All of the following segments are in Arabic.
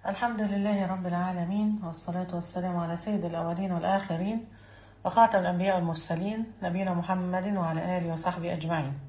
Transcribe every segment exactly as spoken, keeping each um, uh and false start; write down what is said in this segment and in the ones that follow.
الحمد لله رب العالمين، والصلاة والسلام على سيد الأولين والآخرين وخاتم الأنبياء والمرسلين نبينا محمد وعلى آله وصحبه أجمعين.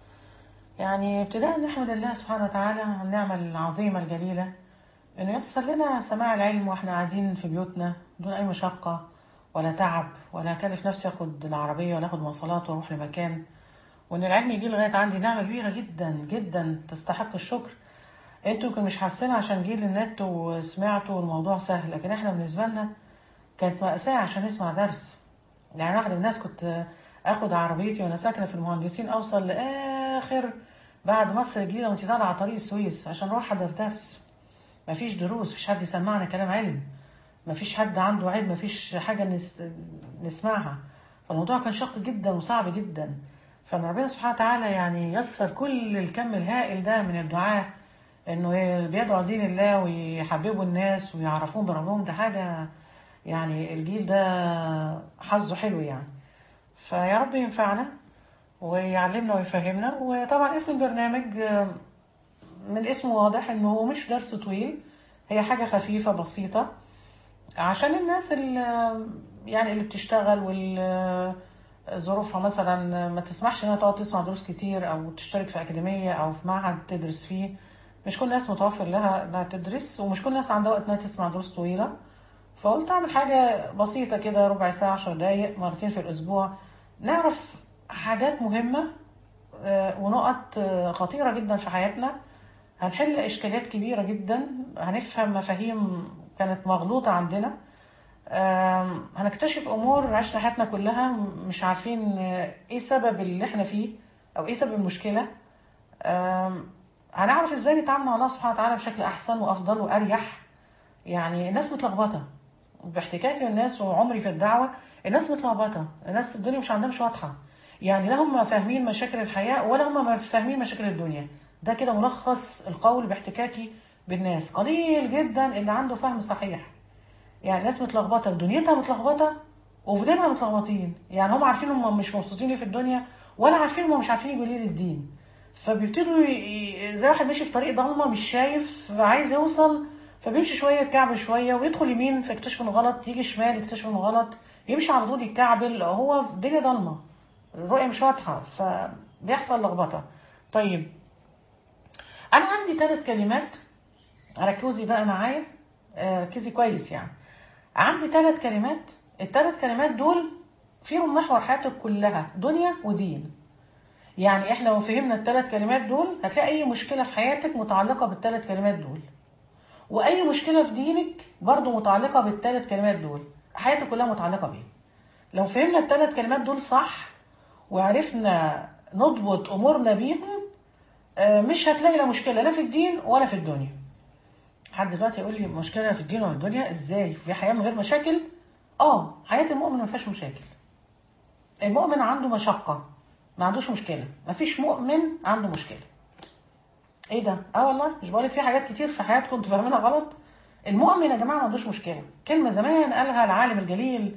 يعني ابتداء نحمد الله سبحانه وتعالى على النعمة العظيمة الجليلة إنه ييسر لنا سماع العلم وإحنا قاعدين في بيوتنا دون أي مشقة ولا تعب، ولا أكلف نفسي أخد العربية ولا أخد مواصلات وأروح لمكان، وإن العلم يجي لغاية عندي نعمة كبيرة جدا جدا تستحق الشكر. انتوا يمكن مش حاسين عشان جيل النت وسمعتوا والموضوع سهل، لكن احنا بالنسبة لنا كانت مأساة عشان نسمع درس. يعني واحد من الناس كنت اخد عربيتي وانا ساكنة في المهندسين اوصل لاخر بعد مصر الجديدة وانت طالعة على طريق السويس عشان اروح احضر درس. مفيش دروس، مفيش حد يسمعنا كلام علم، مفيش حد عنده علم، مفيش حاجة نس... نسمعها. فالموضوع كان شاق جدا وصعب جدا. فان ربنا سبحانه وتعالى يعني يسر كل الكم الهائل ده من الدعاء انه بيدعوا دين الله ويحببوا الناس ويعرفون بربهم، ده حاجة يعني الجيل ده حظه حلو يعني. فيا رب ينفعنا ويعلمنا ويفهمنا. وطبعا اسم البرنامج من اسمه واضح انه هو مش درس طويل، هي حاجة خفيفة بسيطة عشان الناس اللي يعني اللي بتشتغل واللي ظروفها مثلا ما تسمحش انها تقعد تسمع دروس كتير او تشترك في اكاديمية او في معهد تدرس فيه. مش كل الناس متوفر لها انها تدرس، ومش كل الناس عندها وقت انها تسمع دروس طويلة. فقلت اعمل حاجة بسيطة كده، ربع ساعة عشر دقايق مرتين في الاسبوع، نعرف حاجات مهمة آه، ونقط آه، خطيرة جدا في حياتنا. هنحل اشكاليات كبيرة جدا، هنفهم مفاهيم كانت مغلوطة عندنا. آم، هنكتشف امور عشنا حياتنا كلها مش عارفين آه، ايه سبب اللي احنا فيه او ايه سبب المشكلة. آم، هنعرف ازاي نتعامل مع الله سبحانه وتعالى بشكل احسن وافضل واريح. يعني الناس متلخبطه، باحتكاكي بالناس وعمري في الدعوه الناس متلخبطه، الناس الدنيا مش عندها مش واضحه. يعني لا هم فاهمين مشاكل الحياه ولا هم فاهمين مشاكل الدنيا. ده كده ملخص القول باحتكاكي بالناس، قليل جدا اللي عنده فهم صحيح. يعني الناس متلخبطه، دنيتها متلخبطه وفي دينها متلخبطين. يعني هم عارفين هم مش مبسوطين ليه في الدنيا، ولا عارفين هم مش عارفين يقولوا ليه للدين. فبيبتدوا ي- زي واحد ماشي في طريق ضلمه مش شايف عايز يوصل، فبيمشي شويه يتكعبل شويه ويدخل يمين فيكتشف انه غلط، يجي شمال يكتشف انه غلط، يمشي على طول يتكعبل، هو في الدنيا ضلمه، الرؤيه مش واضحه، فبيحصل لخبطه. طيب انا عندي ثلاث كلمات، ركزي بقى معايا، آه، ركزي كويس يعني. عندي ثلاث كلمات، الثلاث كلمات دول فيهم محور حياتك كلها، دنيا ودين. يعني احنا لو فهمنا الثلاث كلمات دول هتلاقي اي مشكلة في حياتك متعلقة بالثلاث كلمات دول، واي مشكلة في دينك برضو متعلقة بالثلاث كلمات دول، حياتك كلها متعلقة بيهم. لو فهمنا الثلاث كلمات دول صح وعرفنا نضبط امورنا بيهم، آه، مش هتلاقي لا مشكلة لا في الدين ولا في الدنيا. حد دلوقتي يقول لي مشكلة في الدين ولا الدنيا ازاي؟ في حياة من غير مشاكل؟ اه، حياة المؤمن ما فيهاش مشاكل. المؤمن عنده مشقة، ما عندوش مشكلة. ما فيش مؤمن عنده مشكلة. ايه ده؟ اه والله مش بقولك في حاجات كتير في حياتكم انتوا فاهمينها غلط. المؤمن يا جماعة ما عندوش مشكلة. كلمة زمان قالها العالم الجليل،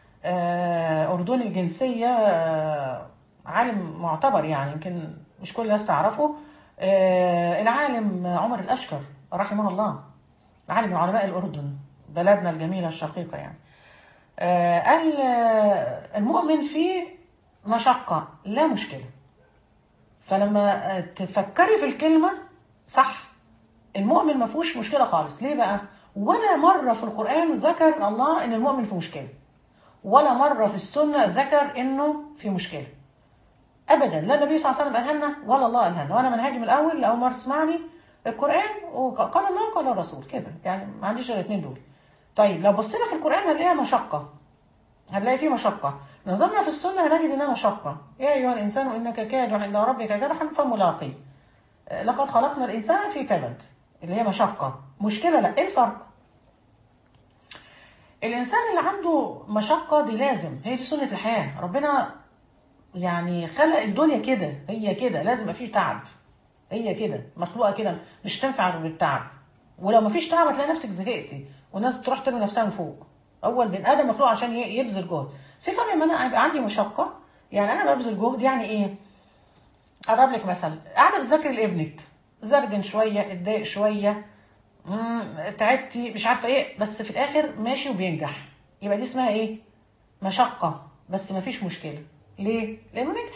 آه أردني الجنسية، آه عالم معتبر يعني يمكن مش كل الناس تعرفه، آه العالم عمر الأشكر رحمه الله، عالم من علماء الأردن، بلدنا الجميلة الشقيقة يعني. آه قال آه المؤمن فيه مشقة لا مشكلة. فلما آه، تفكري في الكلمة صح، المؤمن ما فيهوش مشكلة خالص. ليه بقى؟ ولا مرة في القرآن ذكر الله إن المؤمن في مشكلة، ولا مرة في السنة ذكر إنه في مشكلة أبدا. لا النبي صلى الله عليه وسلم قالها لنا ولا الله قالها لنا. وأنا منهاجي من الأول لأول مرة تسمعني القرآن وقال الله وقال الرسول كده، يعني ما عنديش غير الاثنين دول. طيب لو بصينا في القرآن هنلاقيها مشقة، هنلاقي فيه مشقة. نظرنا في السنة هنجد إنها مشقة. يا أيها الإنسان إنك كادح إلى ربك كدحا فملاقيه، لقد خلقنا الإنسان في كبد، اللي هي مشقة. مشكلة لا، إيه الفرق؟ الإنسان اللي عنده مشقة دي لازم، هي دي سنة الحياة. ربنا يعني خلق الدنيا كده، هي كده لازم يبقى فيه تعب، هي كده مخلوقة كده، مش تنفع غير بالتعب. ولو مفيش تعب هتلاقي نفسك زهقتي والناس تروح ترمي نفسها من فوق. أول بني آدم مخلوق عشان ي- يبذل جهد. في فرق لما أنا يبقى عندي مشقة، يعني أنا ببذل جهد، يعني إيه؟ أقرب لك مثلا، قاعدة بتذاكري لابنك، زرجن شوية اتضايق شوية، مم، تعبتي مش عارفه ايه، بس في الاخر ماشي وبينجح، يبقى دي اسمها ايه؟ مشقه بس ما فيش مشكله. ليه؟ لانه نجح.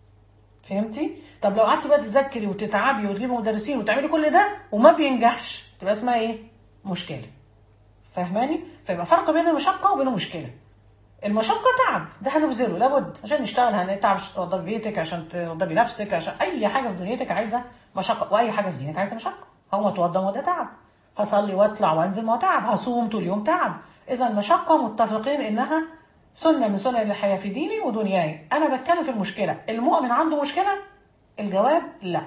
فهمتي؟ طب لو قعدتي بقى تذاكري وتتعبي وتجيبي مدرسين وتعملي كل ده وما بينجحش، تبقى اسمها ايه؟ مشكله. فاهماني؟ فيبقى فرق بين المشقه وبين المشكله. المشقه تعب، ده هنبذله لابد عشان نشتغل، هنتعب عشان توضبي بيتك، عشان توضبي نفسك، عشان اي حاجه في دنيتك عايزه مشقه، واي حاجه في دينك عايزه مشقه. هقوم اتوضى وده تعب، هصلي واطلع وانزل ما هو تعب، هصوم طول اليوم تعب. اذا المشقه متفقين انها سنه من سنن الحياه في ديني ودنياي. انا بتكلم في المشكله. المؤمن عنده مشكله؟ الجواب لا.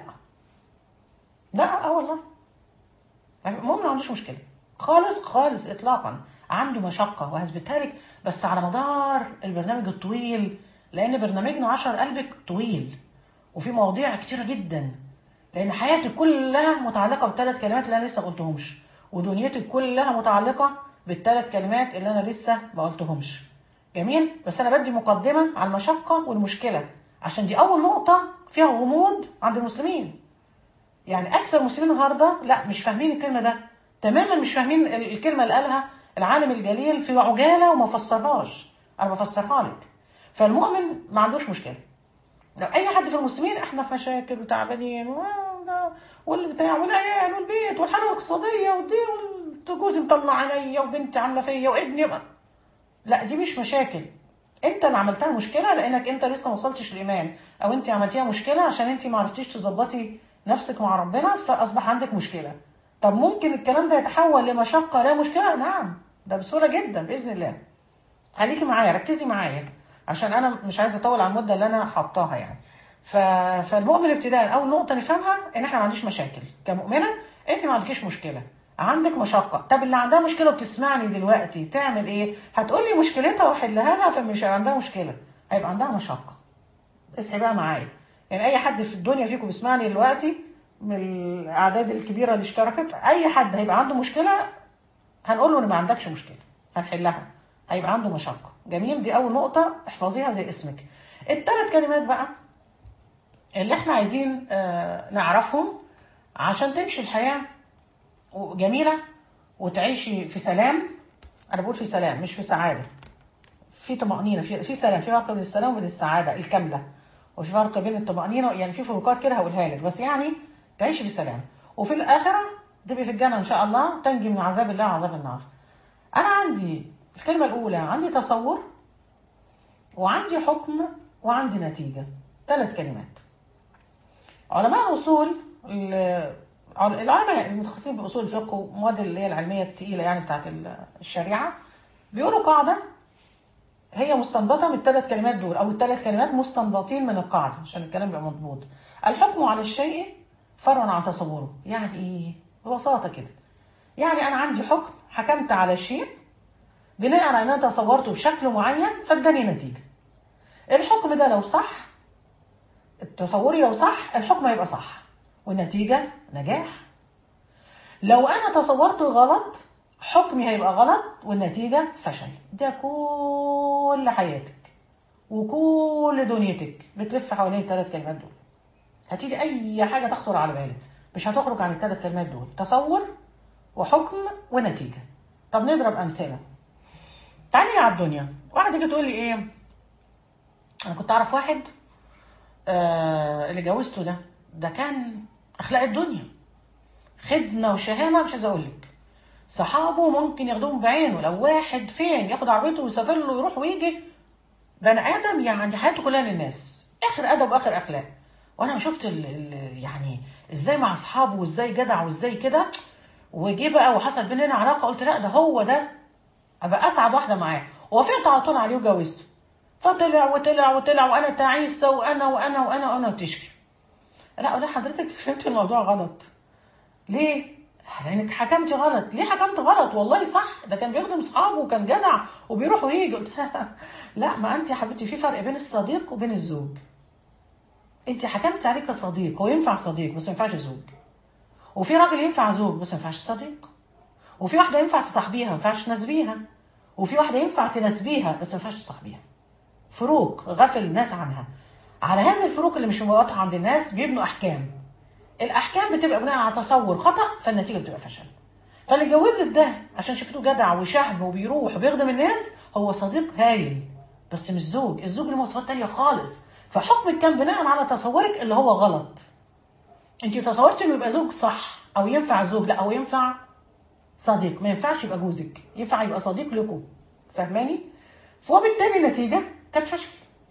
لا اه والله المؤمن ما عندوش مشكله خالص خالص اطلاقا. عنده مشقه وهثبتها لك بس على مدار البرنامج الطويل، لان برنامجنا عشر قلبك طويل وفي مواضيع كتيره جدا، لان حياتك كلها متعلقه بالثلاث كلمات اللي انا لسه ما قلتهمش، ودنيتك كلها متعلقه بالثلاث كلمات اللي انا لسه ما قلتهمش. جميل. بس انا بدي مقدمه على المشقه والمشكله عشان دي اول نقطه فيها غموض عند المسلمين. يعني اكثر المسلمين النهارده لا مش فاهمين الكلمه ده تماما، مش فاهمين الكلمه اللي قالها العالم الجليل في عجاله وما فسرهاش. انا بفسرها لك. فالمؤمن ما عندوش مشكله. لو اي حد في المسلمين احنا في مشاكل وتعبانين و- والبتاع والعيال والبيت والحاله الاقتصاديه ودي وجوزي مطلع عليا وبنتي عامله فيا وابني ما. لا دي مش مشاكل، انت اللي عملتها مشكله لانك انت لسه ما وصلتش الايمان، او انت عملتيها مشكله عشان انت ما عرفتيش تظبطي نفسك مع ربنا فاصبح عندك مشكله. طب ممكن الكلام ده يتحول لمشقه لا مشكله؟ نعم ده بسهوله جدا باذن الله. خليكي معايا ركزي معايا عشان انا مش عايزه اطول على المده اللي انا حطاها يعني. ف... فالمؤمن ابتداء اول نقطه نفهمها ان احنا ما عنديش مشاكل كمؤمنه. انت ما عندكيش مشكله، عندك مشقه. طب اللي عندها مشكله بتسمعني دلوقتي تعمل ايه؟ هتقولي مشكلتها واحلها لها، فمش عندها مشكله، هيبقى عندها مشقه. اصحي بقى معايا. يعني اي حد في الدنيا فيكم بيسمعني دلوقتي من الاعداد الكبيره اللي اشتركت، اي حد هيبقى عنده مشكله هنقول له ان ما عندكش مشكله، هنحلها، هيبقى عنده مشقه. جميل. دي اول نقطه احفظيها زي اسمك. الثلاث كلمات بقى اللي احنا عايزين آه نعرفهم عشان تمشي الحياه جميله وتعيشي في سلام. انا بقول في سلام مش في سعاده، في طمأنينة، في في سلام. في فرق بين السلام وبين السعادة الكاملة، وفي فرق بين الطمأنينة، يعني في فروقات كده هقولها لك، بس يعني تعيشي في سلام وفي الآخرة تبقي في الجنة إن شاء الله، تنجي من عذاب الله وعذاب النار. أنا عندي الكلمة الأولى عندي تصور وعندي حكم وعندي نتيجة. ثلاث كلمات. علماء أصول العلماء المتخصصين في أصول الفقه والمواد اللي هي العلمية التقيلة يعني بتاعت الشريعة بيقولوا قاعدة هي مستنبطه من الثلاث كلمات دول، او الثلاث كلمات مستنبطين من القاعده عشان الكلام يبقى مضبوط. الحكم على الشيء فرع عن تصوره. يعني ايه؟ ببساطه كده، يعني انا عندي حكم حكمت على الشيء بناء على ان انا تصورته بشكل معين فاداني نتيجه. الحكم ده لو صح، تصوري لو صح الحكم هيبقى صح والنتيجه نجاح. لو انا تصورت غلط حكمي هيبقى غلط والنتيجه فشل. ده كل حياتك وكل دنيتك بتلف حوالين الثلاث كلمات دول. هتيجي اي حاجه تخطر على بالك مش هتخرج عن الثلاث كلمات دول، تصور وحكم ونتيجه. طب نضرب امثله. تعالي على الدنيا، واحده تيجي تقول لي ايه، انا كنت اعرف واحد آه اللي جوزته ده ده كان اخلاق الدنيا، خدمه وشهامه مش عايزه اقول لك، صحابه ممكن ياخدوهم بعينه، لو واحد فين ياخد عربيته ويسافر له ويروح ويجي، بني ادم يعني حياته كلها للناس، اخر ادب واخر اخلاق. وانا شفت ال ال يعني ازاي مع اصحابه وازاي جدع وازاي كده، وجي بقى وحصل بيننا علاقه، قلت لا ده هو ده ابقى اسعد واحده معاه، ووافقت على طول عليه وجوزته. فطلع وطلع وطلع وانا تعيسه وانا وانا وانا وانا وتشكي. لا لا حضرتك فهمت الموضوع غلط. ليه؟ لانك حكمتي غلط. ليه حكمت غلط؟ والله صح ده كان بيخدم اصحابه وكان جدع وبيروح ويجي. قلت لا ما انت يا حبيبتي في فرق بين الصديق وبين الزوج. انت حكمت عليه كصديق، هو ينفع صديق بس ما ينفعش زوج، وفي راجل ينفع زوج بس ما ينفعش صديق، وفي واحده ينفع تصاحبيها ما ينفعش تناسبيها، وفي واحده ينفع تناسبيها بس ما ينفعش تصاحبيها. فروق غفل الناس عنها. على هذه الفروق اللي مش واضحه عند الناس بيبنوا احكام. الاحكام بتبقى بناء على تصور خطا فالنتيجه بتبقى فشل. فاللي اتجوزت ده عشان شافته جدع وشهم وبيروح وبيخدم الناس هو صديق هايل، بس مش زوج. الزوج له مواصفات تانية خالص. فحكمك كان بناء على تصورك اللي هو غلط. انت تصورت انه يبقى زوج صح، او ينفع زوج، لا هو ينفع صديق، ما ينفعش يبقى جوزك، ينفع يبقى صديق لكم. فاهماني؟ فبالتالي النتيجه كانت فشل.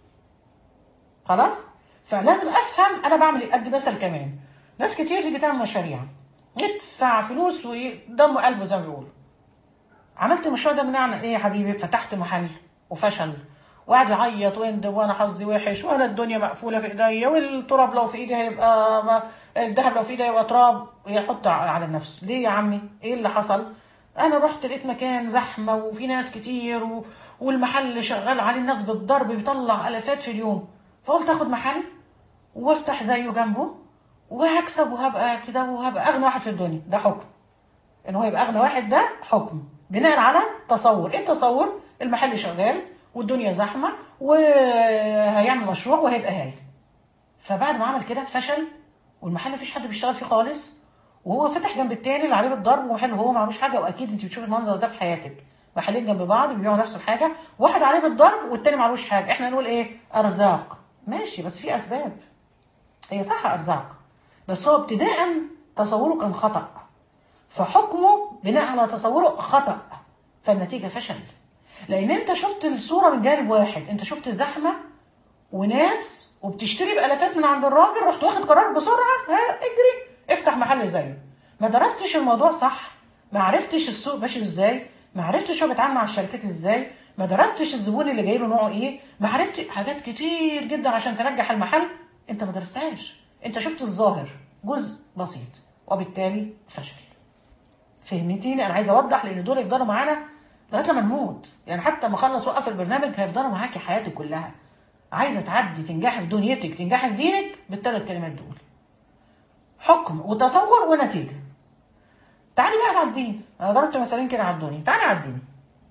خلاص؟ فلازم افهم انا بعمل ايه. ادي مثل كمان، ناس كتير تيجي تعمل مشاريع، يدفع فلوس ودم قلبه زي ما بيقولوا. عملت المشروع ده بناء على ايه يا حبيبي؟ فتحت محل وفشل، وقعد يعيط ويندب وانا حظي وحش وانا الدنيا مقفوله في ايديا، والتراب لو في ايدي هيبقى ما... الذهب لو في ايدي هيبقى تراب. يحط على نفسه. ليه يا عمي؟ ايه اللي حصل؟ انا رحت لقيت مكان زحمه وفي ناس كتير و... والمحل شغال عليه الناس بالضرب بيطلع الافات في اليوم، فقلت اخد محل وافتح زيه جنبه وهكسب وهبقى كده وهبقى اغنى واحد في الدنيا. ده حكم ان هو يبقى اغنى واحد، ده حكم بناء على تصور. ايه التصور؟ المحل شغال والدنيا زحمه وهيعمل مشروع وهيبقى هايل. فبعد ما عمل كده فشل، والمحل مفيش حد بيشتغل فيه خالص، وهو فتح جنب التاني اللي عليه بالضرب، ومحل هو ما عملوش حاجه. واكيد انت بتشوف المنظر ده في حياتك، محلين جنب بعض بيبيعوا نفس الحاجه، واحد عليه بالضرب والتاني ما عملوش حاجه. احنا نقول ايه؟ ارزاق. ماشي، بس في اسباب. هي صح ارزاق، بس هو ابتداء تصوره كان خطأ، فحكمه بناء على تصوره خطأ، فالنتيجة فشل. لأن أنت شفت الصورة من جانب واحد، أنت شفت زحمة وناس وبتشتري بألافات من عند الراجل، رحت واخد قرار بسرعة، ها اجري افتح محل زيه. ما درستش الموضوع صح، ما عرفتش السوق ماشي ازاي، ما عرفتش هو بيتعامل مع الشركات ازاي، ما درستش الزبون اللي جاي له نوعه ايه، ما عرفتش حاجات كتير جدا عشان تنجح المحل. انت ما درستهاش، انت شفت الظاهر جزء بسيط، وبالتالي فشل. فهمتيني؟ انا عايزه اوضح، لان دول يفضلوا معانا لغايه لما نموت. يعني حتى ما اخلص وقف البرنامج هيفضلوا معاكي حياتك كلها. عايزه تعدي تنجحي في دنيتك، تنجحي في دينك، بالثلاث كلمات دول: حكم وتصور ونتيجه. تعالي بقى على الدين. انا ضربت مثالين كده على الدنيا، تعالي على الدين.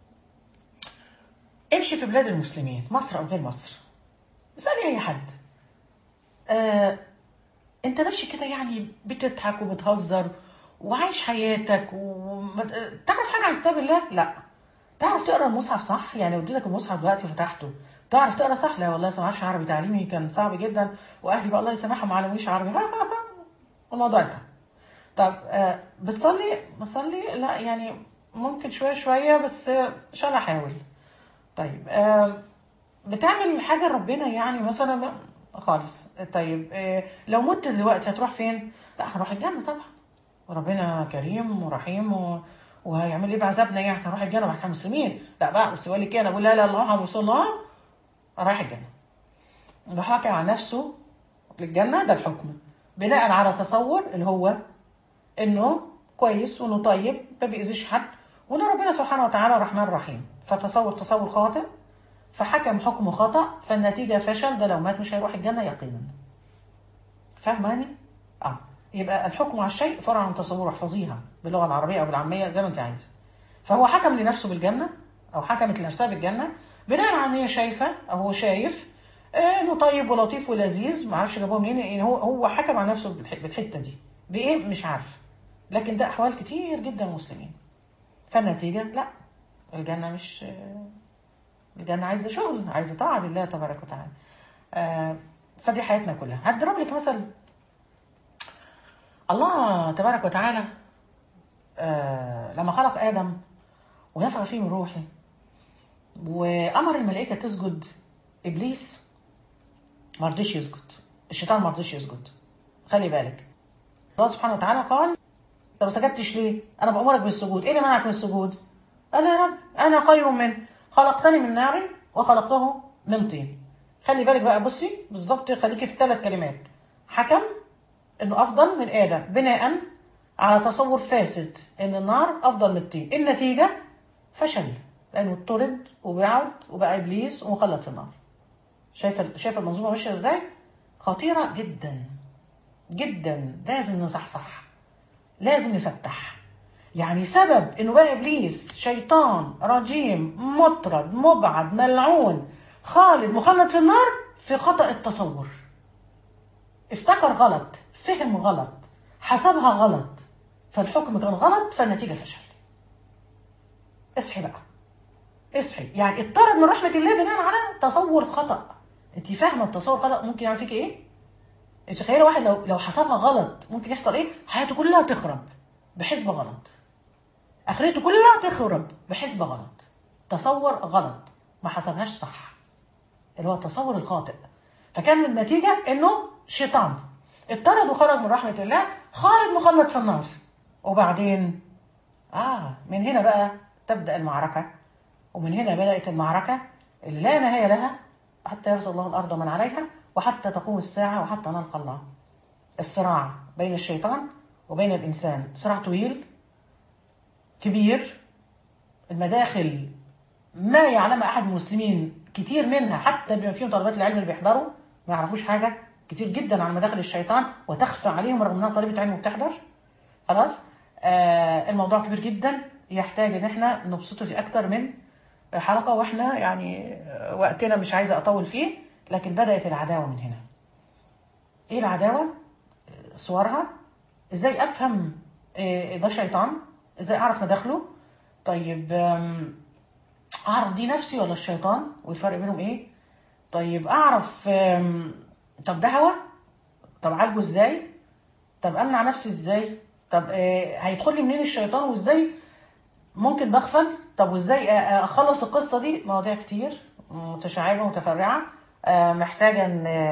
امشي في بلاد المسلمين، مصر او غير مصر، اسالي اي حد، آه انت ماشي كده يعني بتضحك وبتهزر وعايش حياتك وتعرف حاجه عن كتاب الله؟ لا. تعرف تقرا المصحف صح؟ يعني ودي لك المصحف دلوقتي فتحته، تعرف تقرا صح؟ لا والله ما اعرفش عربي، تعليمي كان صعب جدا، واهلي بقى الله يسامحهم ما علمونيش عربي. الموضوع ده. طب آه بتصلي؟ بصلي؟ لا يعني ممكن شويه شويه، بس ان شاء الله احاول. طيب آه بتعمل حاجه ربنا يعني مثلا؟ خالص. طيب آه لو مت دلوقتي هتروح فين؟ لا هروح الجنه طبعا، وربنا كريم ورحيم و... وهيعمل ايه بعذابنا يعني؟ هنروح الجنه واحنا مسلمين؟ لا بقى، بس يقول لك ايه؟ انا بقول لا لا الله محمد رسول الله، رايح الجنه. ده حاكي على نفسه للجنه، ده الحكم بناء على تصور اللي هو انه كويس وانه طيب ما بيأذيش حد، وان ربنا سبحانه وتعالى رحمن رحيم. فتصور تصور خاطئ، فحكم حكم خطأ، فالنتيجه فشل. ده لو مات مش هيروح الجنه يقينا. فاهماني؟ اه يبقى الحكم على الشيء فرع عن تصوره. احفظيها باللغه العربيه او بالعاميه زي ما انت عايزه. فهو حكم لنفسه بالجنه، او حكمت لنفسها بالجنه بناء على ان هي شايفه، او هو شايف انه طيب ولطيف ولذيذ. ما اعرفش جابوه منين، يعني هو هو حكم على نفسه بالحته دي بايه مش عارف، لكن ده احوال كتير جدا مسلمين. فالنتيجه لا، الجنه مش، الجنه عايزه شغل، عايزه طاعه لله تبارك وتعالى. آه فدي حياتنا كلها. هضرب لك مثل. الله تبارك وتعالى آه لما خلق آدم ونفخ فيه من روحه وأمر الملائكة تسجد، إبليس ما رضيش يسجد، الشيطان ما رضيش يسجد. خلي بالك، الله سبحانه وتعالى قال: طب ما سجدتش ليه؟ أنا بأمرك بالسجود، إيه اللي منعك من السجود؟ قال: يا رب أنا خير منه، خلقتني من نار وخلقته من طين. خلي بالك بقى، بصي بالظبط، خليكي في ثلاث كلمات: حكم انه افضل من ادم بناء على تصور فاسد ان النار افضل من الطين. النتيجه فشل، لانه اطرد وبعد وبقى ابليس ومخلد في النار. شايفه شايفه المنظومه ماشيه ازاي؟ خطيره جدا جدا. لازم نصحصح، لازم نفتح. يعني سبب انه بقى ابليس شيطان رجيم مطرد مبعد ملعون خالد مخلد في النار في خطأ التصور. افتكر غلط، فهم غلط، حسبها غلط، فالحكم كان غلط، فالنتيجة فشل. اصحي بقى، اصحي. يعني اطرد من رحمة الله بناء على تصور خطأ. انت فاهمة التصور خطأ ممكن يعمل فيك ايه؟ انت تخيلي واحد لو لو حسبها غلط ممكن يحصل ايه؟ حياته كلها تخرب بحسبة غلط. اخرته كلها تخرب بحسبة غلط. تصور غلط، ما حسبهاش صح، اللي هو التصور الخاطئ. فكان النتيجة انه شيطان اطرد وخرج من رحمة الله، خالد مخلد في النار. وبعدين اه من هنا بقى تبدأ المعركة. ومن هنا بدأت المعركة اللي لا نهاية لها حتى يرث الله الأرض ومن عليها وحتى تقوم الساعة وحتى نلقى الله. الصراع بين الشيطان وبين الإنسان صراع طويل كبير. المداخل ما يعلم أحد المسلمين كتير منها، حتى بما فيهم طلبات العلم اللي بيحضروا ما يعرفوش حاجة كتير جدا عن مداخل الشيطان، وتخفى عليهم رغم انها طالبة علم وبتحضر. خلاص. آه الموضوع كبير جدا، يحتاج ان احنا نبسطه في اكتر من حلقة، واحنا يعني وقتنا مش عايزة اطول فيه. لكن بدأت العداوة من هنا. ايه العداوة؟ صورها ازاي افهم إيه ده شيطان، ازاي اعرف مداخله. طيب اعرف دي نفسي ولا الشيطان والفرق بينهم ايه. طيب اعرف طب ده هوى، طب عالجه ازاي، طب امنع نفسي ازاي، طب إيه هيدخل لي منين الشيطان، وازاي ممكن بغفل، طب وازاي اخلص القصة دي. مواضيع كتير متشعبة متفرعة محتاجة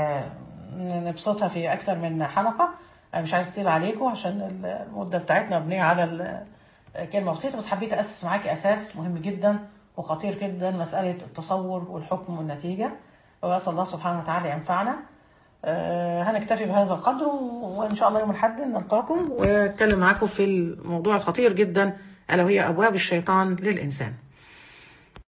ان نبسطها في اكتر من حلقة. مش عايز اطيل عليكم عشان المدة بتاعتنا مبنية على كلمة بسيطة، بس حبيت اسس معاكي اساس مهم جدا وخطير جدا، مسألة التصور والحكم والنتيجة. واسأل الله سبحانه وتعالى ينفعنا. أه هنكتفي بهذا القدر، وان شاء الله يوم الاحد نلقاكم واتكلم معاكم في الموضوع الخطير جدا الا وهي ابواب الشيطان للانسان.